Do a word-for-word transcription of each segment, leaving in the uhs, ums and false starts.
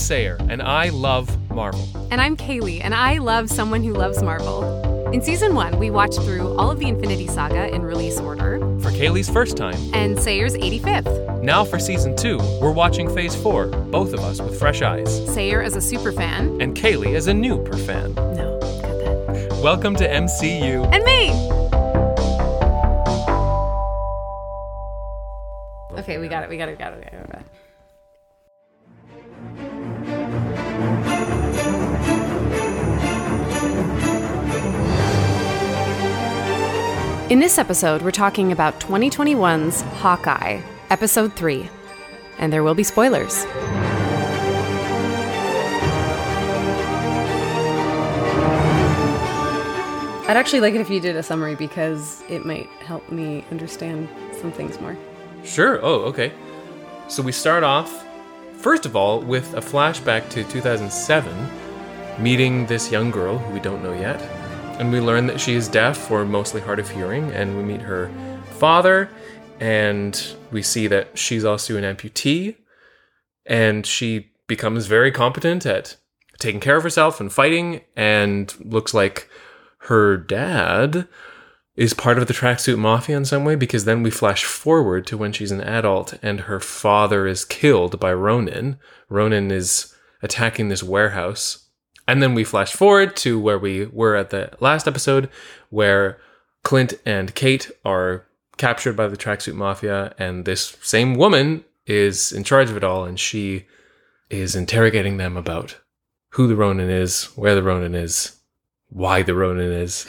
Sayer, and I love Marvel. And I'm Kaylee, and I love someone who loves Marvel. In Season one, we watched through all of the Infinity Saga in release order. For Kaylee's first time. And Sayer's eighty-fifth. Now for Season two, we're watching Phase four, both of us with fresh eyes. Sayer as a super fan. And Kaylee as a new per fan. No, cut that. Welcome to M C U. And me! Okay, we got it, we got it, we got it, we got it. We got it. In this episode, we're talking about twenty twenty-one's Hawkeye, Episode three. And there will be spoilers. I'd actually like it if you did a summary because it might help me understand some things more. Sure. Oh, okay. So we start off, first of all, with a flashback to two thousand seven, meeting this young girl who we don't know yet. And we learn that she is deaf or mostly hard of hearing, and we meet her father, and we see that she's also an amputee, and she becomes very competent at taking care of herself and fighting, and looks like her dad is part of the Tracksuit Mafia in some way, because then we flash forward to when she's an adult, and her father is killed by Ronin. Ronin is attacking this warehouse. And then we flash forward to where we were at the last episode, where Clint and Kate are captured by the Tracksuit Mafia, and this same woman is in charge of it all, and she is interrogating them about who the Ronin is, where the Ronin is, why the Ronin is.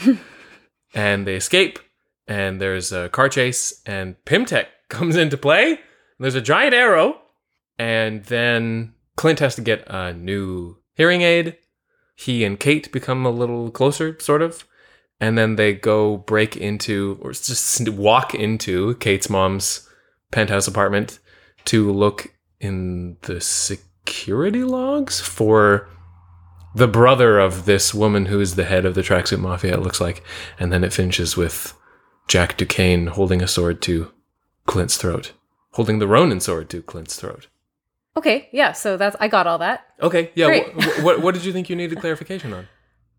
And they escape, and there's a car chase, and Pimtech comes into play, and there's a giant arrow, and then Clint has to get a new hearing aid. He and Kate become a little closer, sort of. And then they go break into, or just walk into Kate's mom's penthouse apartment to look in the security logs for the brother of this woman who is the head of the Tracksuit Mafia, it looks like. And then it finishes with Jack Duquesne holding a sword to Clint's throat. Holding the Ronin sword to Clint's throat. Okay, yeah, so that's I got all that. Okay, yeah. Wh- what what did you think you needed clarification on?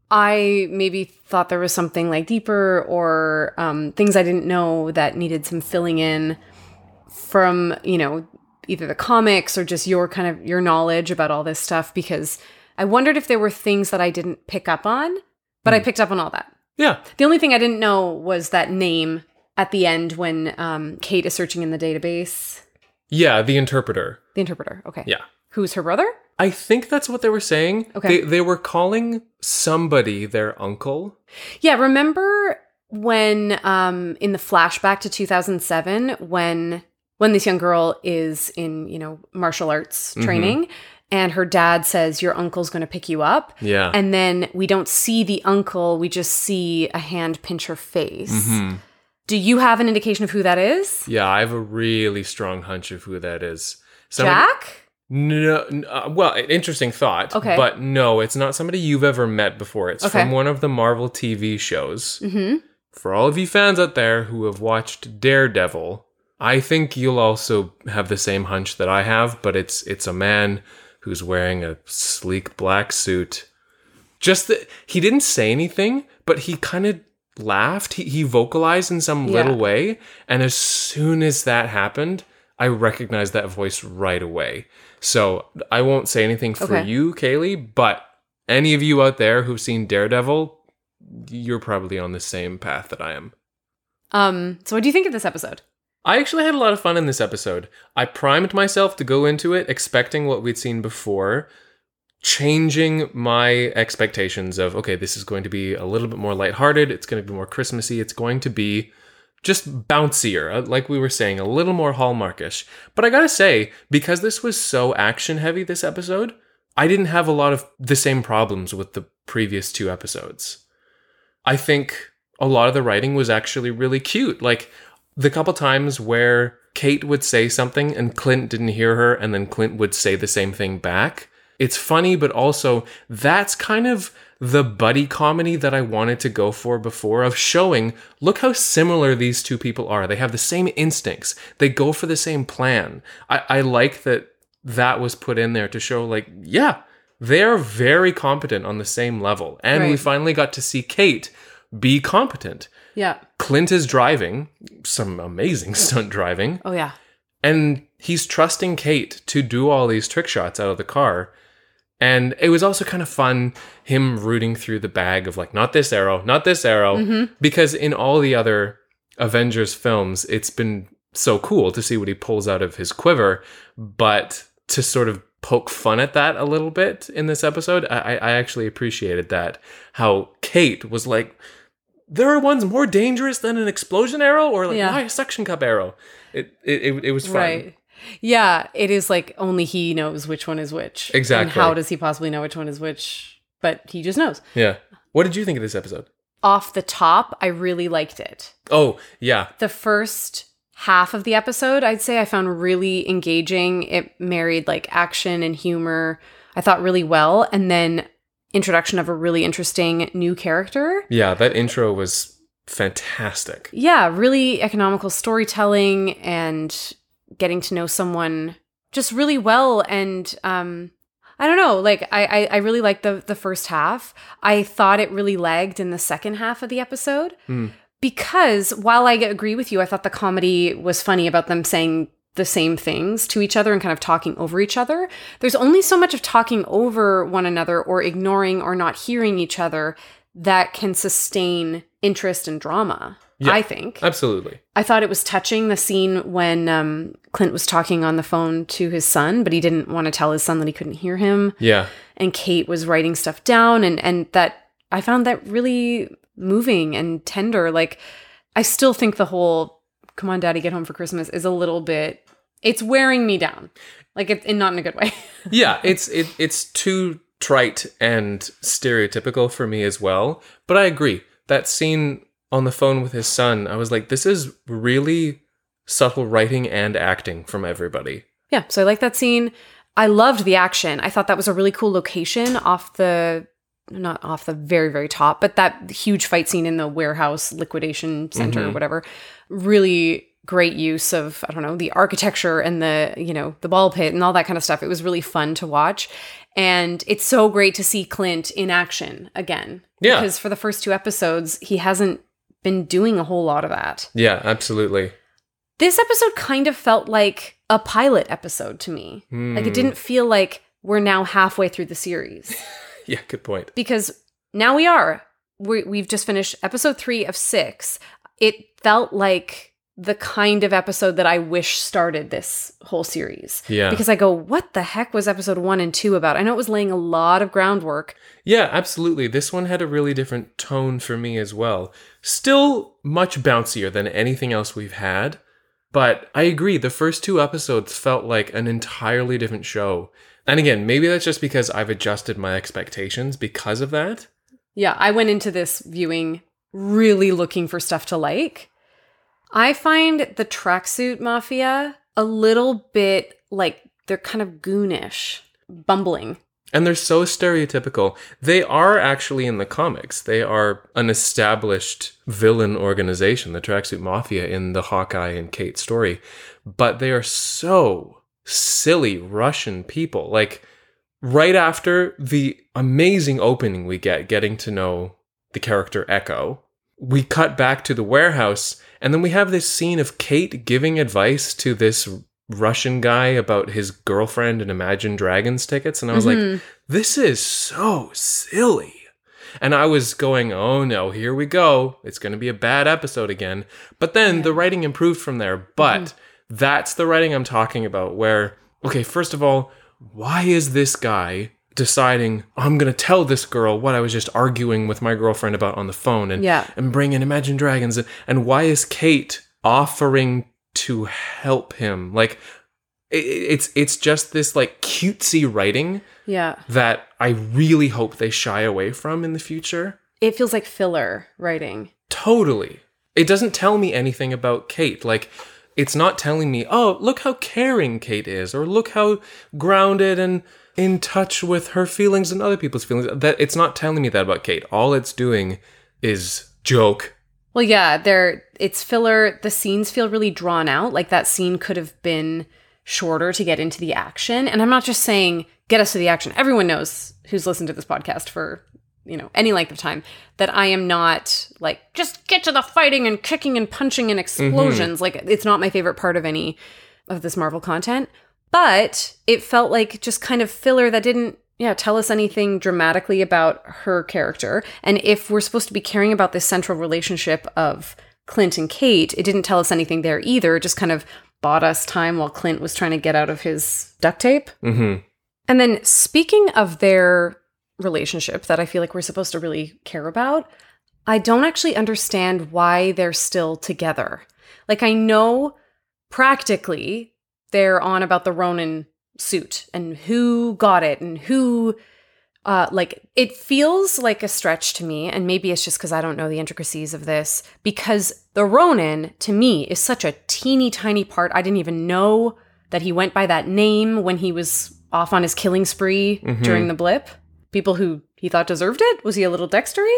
I maybe thought there was something like deeper or um, things I didn't know that needed some filling in from, you know, either the comics or just your kind of your knowledge about all this stuff, because I wondered if there were things that I didn't pick up on, but mm. I picked up on all that. Yeah. The only thing I didn't know was that name at the end when um, Kate is searching in the database. Yeah, the interpreter. The interpreter, okay. Yeah. Who's her brother? I think that's what they were saying. Okay. They, they were calling somebody their uncle. Yeah, remember when um, in the flashback to two thousand seven, when when this young girl is in, you know, martial arts training, mm-hmm. and her dad says, your uncle's going to pick you up. Yeah. And then we don't see the uncle, we just see a hand pinch her face. Mm-hmm. Do you have an indication of who that is? Yeah, I have a really strong hunch of who that is. Somebody, Jack? No, uh, well, interesting thought. Okay. But no, it's not somebody you've ever met before. It's okay. from one of the Marvel T V shows. Mm-hmm. For all of you fans out there who have watched Daredevil, I think you'll also have the same hunch that I have, but it's it's a man who's wearing a sleek black suit. Just that he didn't say anything, but he kind of laughed. He, he vocalized in some yeah. little way. And as soon as that happened, I recognized that voice right away. So I won't say anything for okay. you, Kaylee, but any of you out there who've seen Daredevil, you're probably on the same path that I am. Um. So what do you think of this episode? I actually had a lot of fun in this episode. I primed myself to go into it expecting what we'd seen before, changing my expectations of, okay, this is going to be a little bit more lighthearted, it's going to be more Christmassy, it's going to be just bouncier, like we were saying, a little more Hallmarkish. But I gotta say, because this was so action-heavy this episode, I didn't have a lot of the same problems with the previous two episodes. I think a lot of the writing was actually really cute. Like, the couple times where Kate would say something and Clint didn't hear her, and then Clint would say the same thing back. It's funny, but also that's kind of the buddy comedy that I wanted to go for before, of showing, look how similar these two people are. They have the same instincts. They go for the same plan. I, I like that that was put in there to show, like, yeah, they're very competent on the same level. And we Right. finally got to see Kate be competent. Yeah. Clint is driving, some amazing stunt driving, Oh, yeah. and he's trusting Kate to do all these trick shots out of the car. And it was also kind of fun, him rooting through the bag of, like, not this arrow, not this arrow. Mm-hmm. Because in all the other Avengers films, it's been so cool to see what he pulls out of his quiver. But to sort of poke fun at that a little bit in this episode, I, I actually appreciated that. How Kate was like, there are ones more dangerous than an explosion arrow, or like, Yeah. why a suction cup arrow? It it, it, it was fun. Right. Yeah, it is like only he knows which one is which. Exactly. And how does he possibly know which one is which? But he just knows. Yeah. What did you think of this episode? Off the top, I really liked it. Oh, yeah. The first half of the episode, I'd say I found really engaging. It married like action and humor, I thought, really well. And then introduction of a really interesting new character. Yeah, that intro was fantastic. Yeah, really economical storytelling and getting to know someone just really well. And um, I don't know, like I, I, I really liked the, the first half. I thought it really lagged in the second half of the episode. Mm. Because while I agree with you, I thought the comedy was funny about them saying the same things to each other and kind of talking over each other. There's only so much of talking over one another or ignoring or not hearing each other that can sustain interest and drama, Yeah, I think. Absolutely. I thought it was touching, the scene when um, Clint was talking on the phone to his son, but he didn't want to tell his son that he couldn't hear him. Yeah. And Kate was writing stuff down, and and that I found that really moving and tender. Like, I still think the whole "come on, Daddy, get home for Christmas" is a little bit, it's wearing me down, like it, and not in a good way. Yeah, it's it, it's too trite and stereotypical for me as well. But I agree. That scene on the phone with his son, I was like, this is really subtle writing and acting from everybody. Yeah, so I like that scene. I loved the action. I thought that was a really cool location off the, not off the very, very top, but that huge fight scene in the warehouse liquidation center Mm-hmm. or whatever. Really great use of, I don't know, the architecture and the, you know, the ball pit and all that kind of stuff. It was really fun to watch. And it's so great to see Clint in action again. Yeah. Because for the first two episodes, he hasn't been doing a whole lot of that. Yeah, absolutely. This episode kind of felt like a pilot episode to me. Mm. Like, it didn't feel like we're now halfway through the series. Yeah, good point. Because now we are. We, we've just finished episode three of six. It felt like the kind of episode that I wish started this whole series. Yeah. Because I go, what the heck was episode one and two about? I know it was laying a lot of groundwork. Yeah, absolutely. This one had a really different tone for me as well. Still much bouncier than anything else we've had. But I agree, the first two episodes felt like an entirely different show. And again, maybe that's just because I've adjusted my expectations because of that. Yeah, I went into this viewing really looking for stuff to like. I find the Tracksuit Mafia a little bit like they're kind of goonish, bumbling. And they're so stereotypical. They are actually in the comics. They are an established villain organization, the Tracksuit Mafia, in the Hawkeye and Kate story. But they are so silly Russian people. Like, right after the amazing opening we get, getting to know the character Echo, we cut back to the warehouse, and then we have this scene of Kate giving advice to this Russian guy about his girlfriend and Imagine Dragons tickets. And I was Mm-hmm. like, this is so silly. And I was going, oh no, here we go. It's going to be a bad episode again. But then Yeah. the writing improved from there. But Mm-hmm. that's the writing I'm talking about, where, okay, first of all, why is this guy deciding, I'm going to tell this girl what I was just arguing with my girlfriend about on the phone, and, Yeah. and bring in Imagine Dragons? And, and why is Kate offering to help him? Like, it, it's it's just this like cutesy writing Yeah. that I really hope they shy away from in the future. It feels like filler writing. Totally. It doesn't tell me anything about Kate. Like, it's not telling me, oh, look how caring Kate is, or look how grounded and in touch with her feelings and other people's feelings. That it's not telling me that about Kate. All it's doing is joke. Well, yeah, they're it's filler. The scenes feel really drawn out. Like, that scene could have been shorter to get into the action. And I'm not just saying get us to the action. Everyone knows who's listened to this podcast for, you know, any length of time that I am not like, just get to the fighting and kicking and punching and explosions. Mm-hmm. Like, it's not my favorite part of any of this Marvel content. But it felt like just kind of filler that didn't, yeah, tell us anything dramatically about her character. And if we're supposed to be caring about this central relationship of Clint and Kate, it didn't tell us anything there either. It just kind of bought us time while Clint was trying to get out of his duct tape. Mm-hmm. And then speaking of their relationship that I feel like we're supposed to really care about, I don't actually understand why they're still together. Like, I know practically they're on about the Ronin suit and who got it and who, uh, like, it feels like a stretch to me, and maybe it's just because I don't know the intricacies of this, because the Ronin, to me, is such a teeny tiny part. I didn't even know that he went by that name when he was off on his killing spree mm-hmm. during the blip. People who he thought deserved it? Was he a little Dextery?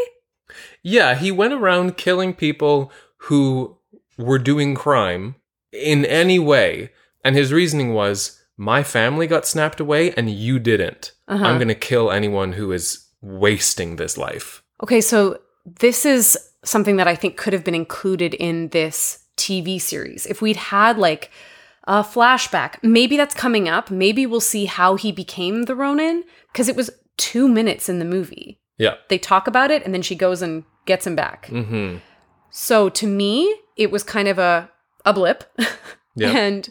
Yeah, he went around killing people who were doing crime in any way. And his reasoning was, my family got snapped away and you didn't. Uh-huh. I'm going to kill anyone who is wasting this life. Okay, so this is something that I think could have been included in this T V series. If we'd had like a flashback, maybe that's coming up. Maybe we'll see how he became the Ronin, because it was two minutes in the movie. Yeah. They talk about it and then she goes and gets him back. Mm-hmm. So to me, it was kind of a, a blip. Yeah. And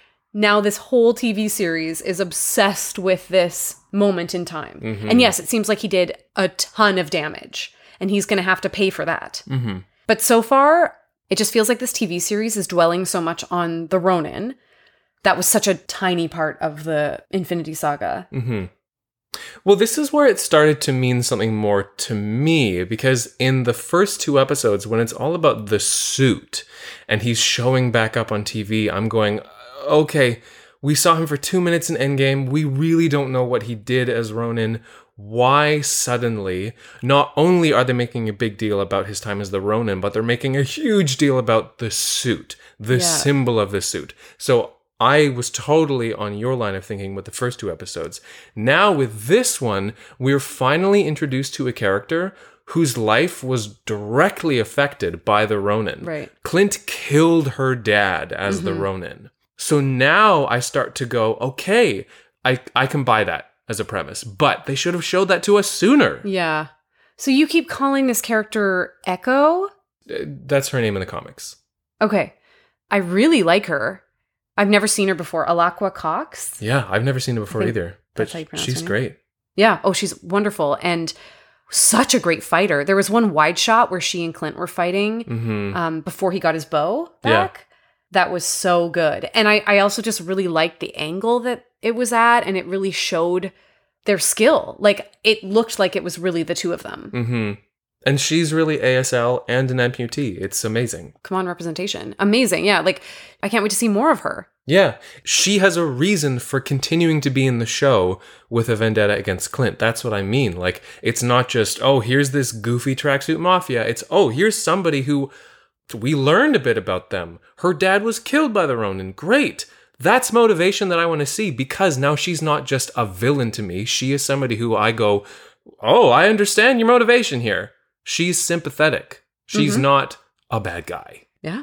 now this whole T V series is obsessed with this moment in time. Mm-hmm. And yes, it seems like he did a ton of damage and he's going to have to pay for that. Mm-hmm. But so far, it just feels like this T V series is dwelling so much on the Ronin. That was such a tiny part of the Infinity Saga. Mm-hmm. Well, this is where it started to mean something more to me, because in the first two episodes, when it's all about the suit and he's showing back up on T V, I'm going, okay, we saw him for two minutes in Endgame. We really don't know what he did as Ronin. Why suddenly, not only are they making a big deal about his time as the Ronin, but they're making a huge deal about the suit, the yeah. symbol of the suit. So I was totally on your line of thinking with the first two episodes. Now with this one, we're finally introduced to a character whose life was directly affected by the Ronin. Right. Clint killed her dad as mm-hmm. the Ronin. So now I start to go, okay, I, I can buy that as a premise, but they should have showed that to us sooner. Yeah. So you keep calling this character Echo? Uh, that's her name in the comics. Okay. I really like her. I've never seen her before. Alaqua Cox? Yeah, I've never seen her before either. But she's great. Yeah. Oh, she's wonderful. And such a great fighter. There was one wide shot where she and Clint were fighting mm-hmm. um, before he got his bow back. Yeah. That was so good. And I, I also just really liked the angle that it was at, and it really showed their skill. Like, it looked like it was really the two of them. Mm-hmm. And she's really A S L and an amputee. It's amazing. Come on, representation. Amazing. Yeah, like, I can't wait to see more of her. Yeah. She has a reason for continuing to be in the show with a vendetta against Clint. That's what I mean. Like, it's not just, oh, here's this goofy tracksuit mafia. It's, oh, here's somebody who we learned a bit about them. Her dad was killed by the Ronin. Great. That's motivation that I want to see, because now she's not just a villain to me. She is somebody who I go, oh, I understand your motivation here. She's sympathetic. She's mm-hmm. not a bad guy. Yeah.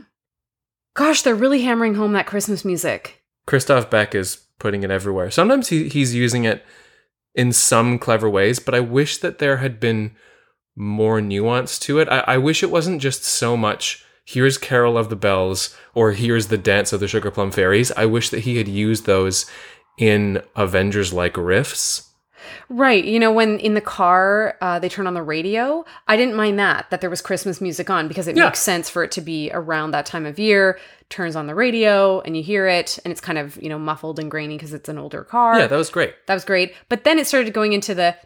Gosh, they're really hammering home that Christmas music. Christoph Beck is putting it everywhere. Sometimes he, he's using it in some clever ways, but I wish that there had been more nuance to it. I, I wish it wasn't just so much, here's Carol of the Bells, or here's the Dance of the Sugar Plum Fairies. I wish that he had used those in Avengers-like riffs. Right. You know, when in the car, uh, they turn on the radio, I didn't mind that, that there was Christmas music on, because it yeah. makes sense for it to be around that time of year. Turns on the radio and you hear it, and it's kind of, you know, muffled and grainy because it's an older car. Yeah, that was great. That was great. But then it started going into the...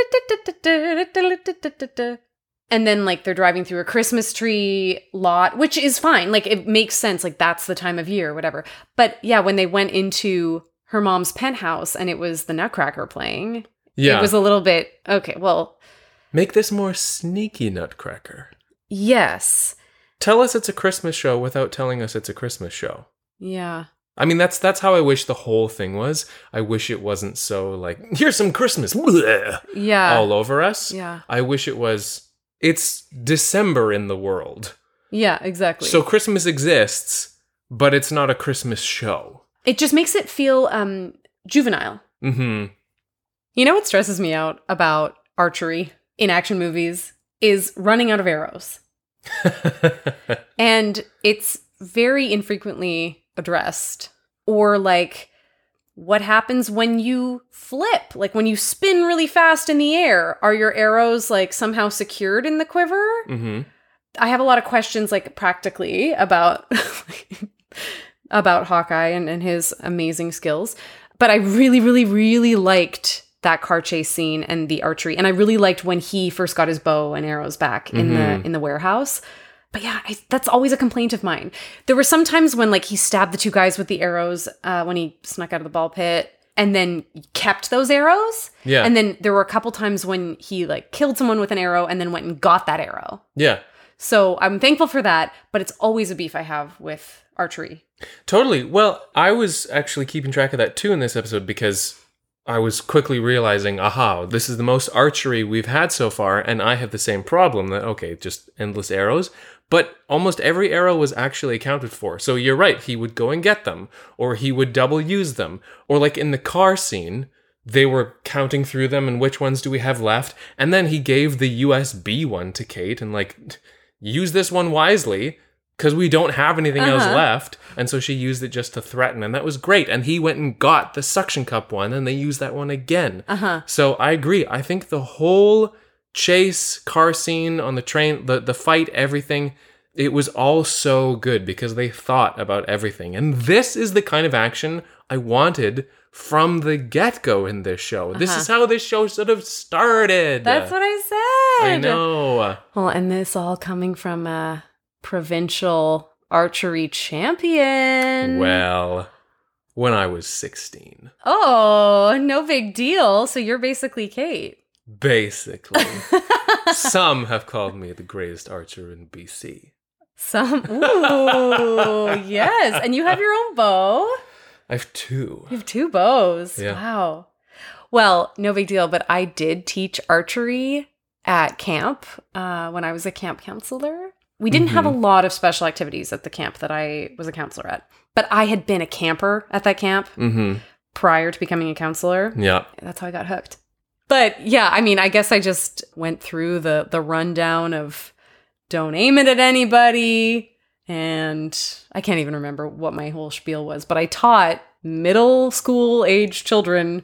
And then, like, they're driving through a Christmas tree lot, which is fine. Like, it makes sense. Like, that's the time of year, whatever. But, yeah, when they went into her mom's penthouse and it was the Nutcracker playing, yeah. it was a little bit, okay, well... Make this more sneaky Nutcracker. Yes. Tell us it's a Christmas show without telling us it's a Christmas show. Yeah. I mean, that's that's how I wish the whole thing was. I wish it wasn't so like, here's some Christmas bleh, Yeah. all over us. Yeah. I wish it was, it's December in the world. Yeah, exactly. So Christmas exists, but it's not a Christmas show. It just makes it feel um, juvenile. Mm-hmm. You know what stresses me out about archery in action movies is running out of arrows. And it's very infrequently addressed. Or like what happens when you flip, like when you spin really fast in the air, are your arrows like somehow secured in the quiver? Mm-hmm. I have a lot of questions like practically about about Hawkeye and, and his amazing skills. But I really, really, really liked that car chase scene and the archery. And I really liked when he first got his bow and arrows back in Mm-hmm. the in the warehouse. But yeah, I, that's always a complaint of mine. There were some times when like he stabbed the two guys with the arrows uh, when he snuck out of the ball pit and then kept those arrows. Yeah. And then there were a couple times when he like killed someone with an arrow and then went and got that arrow. Yeah. So I'm thankful for that, but it's always a beef I have with archery. Totally. Well, I was actually keeping track of that too in this episode because I was quickly realizing, aha, this is the most archery we've had so far, and I have the same problem that, okay, just endless arrows. But almost every arrow was actually accounted for. So you're right, he would go and get them, or he would double use them. Or like in the car scene, they were counting through them and which ones do we have left. And then he gave the U S B one to Kate and like, use this one wisely because we don't have anything Uh-huh. else left. And so she used it just to threaten. And that was great. And he went and got the suction cup one and they used that one again. Uh-huh. So I agree. I think the whole chase, car scene on the train, the, the fight, everything, it was all so good because they thought about everything. And this is the kind of action I wanted from the get-go in this show. This Uh-huh. is how this show should have started. That's what I said. I know. Well, and this all coming from a provincial archery champion. Well, when I was sixteen. Oh, no big deal. So you're basically Kate. Basically. Some have called me the greatest archer in B C. Some. Ooh, yes. And you have your own bow. I have two. You have two bows. Yeah. Wow. Well, no big deal, but I did teach archery at camp uh, when I was a camp counselor. We didn't have a lot of special activities at the camp that I was a counselor at, but I had been a camper at that camp Mm-hmm. prior to becoming a counselor. Yeah. That's how I got hooked. But yeah, I mean, I guess I just went through the the rundown of don't aim it at anybody. And I can't even remember what my whole spiel was, but I taught middle school age children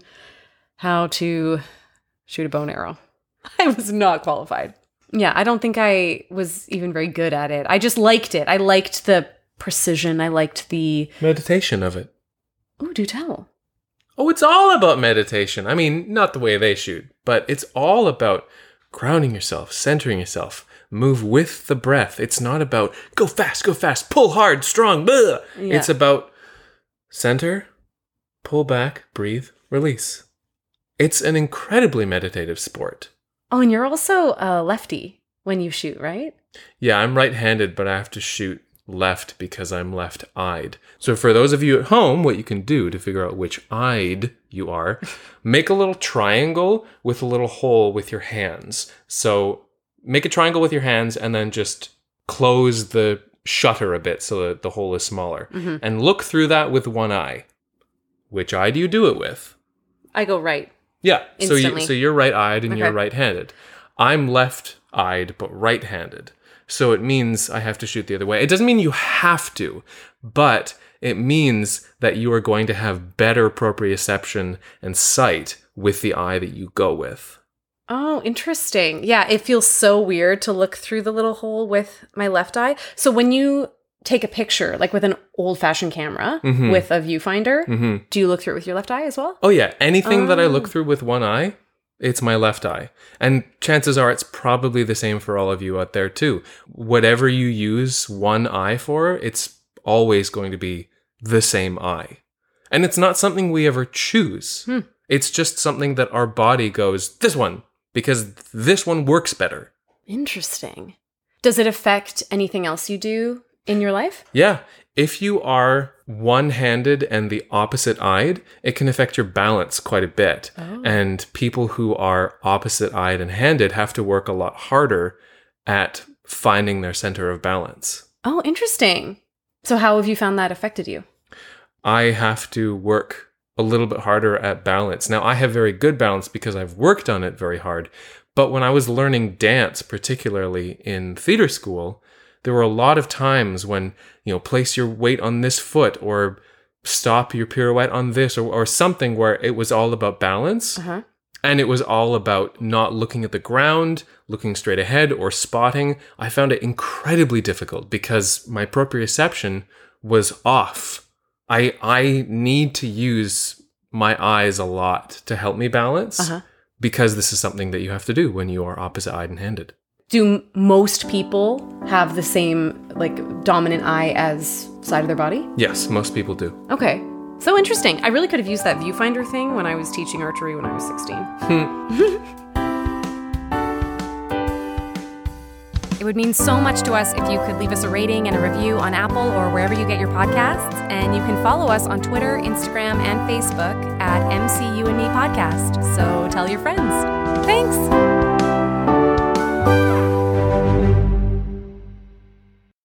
how to shoot a bow and arrow. I was not qualified. Yeah, I don't think I was even very good at it. I just liked it. I liked the precision. I liked the... Meditation of it. Ooh, do tell. Oh, it's all about meditation. I mean, not the way they shoot, but it's all about grounding yourself, centering yourself, move with the breath. It's not about go fast, go fast, pull hard, strong. Blah. Yeah. It's about center, pull back, breathe, release. It's an incredibly meditative sport. Oh, and you're also a lefty when you shoot, right? Yeah, I'm right-handed, but I have to shoot left because I'm left-eyed. So for those of you at home, what you can do to figure out which eyed you are, make a little triangle with a little hole with your hands. So make a triangle with your hands and then just close the shutter a bit so that the hole is smaller. Mm-hmm. And look through that with one eye. Which eye do you do it with? I go right. Yeah, so, you, Instantly. so you're right-eyed and Okay. you're right-handed. I'm left-eyed but right-handed. So it means I have to shoot the other way. It doesn't mean you have to, but it means that you are going to have better proprioception and sight with the eye that you go with. Oh, interesting. Yeah, it feels so weird to look through the little hole with my left eye. So when you take a picture, like with an old-fashioned camera Mhm. with a viewfinder, Mm-hmm. do you look through it with your left eye as well? Oh yeah, anything that I Oh. look through with one eye, it's my left eye. And chances are it's probably the same for all of you out there too. Whatever you use one eye for, it's always going to be the same eye. And it's not something we ever choose. Hmm. It's just something that our body goes, this one, because this one works better. Interesting. Does it affect anything else you do in your life? Yeah. If you are one-handed and the opposite-eyed, it can affect your balance quite a bit. Oh. And people who are opposite-eyed and handed have to work a lot harder at finding their center of balance. Oh, interesting. So how have you found that affected you? I have to work a little bit harder at balance. Now, I have very good balance because I've worked on it very hard. But when I was learning dance, particularly in theater school, there were a lot of times when, you know, place your weight on this foot or stop your pirouette on this or, or something where it was all about balance. Uh-huh. And it was all about not looking at the ground, looking straight ahead or spotting. I found it incredibly difficult because my proprioception was off. I I need to use my eyes a lot to help me balance uh-huh. because this is something that you have to do when you are opposite-eyed and handed. Do most people have the same, like, dominant eye as side of their body? Yes, most people do. Okay. So interesting. I really could have used that viewfinder thing when I was teaching archery when I was sixteen. It would mean so much to us if you could leave us a rating and a review on Apple or wherever you get your podcasts. And you can follow us on Twitter, Instagram, and Facebook at M C U and Me Podcast. So tell your friends. Thanks!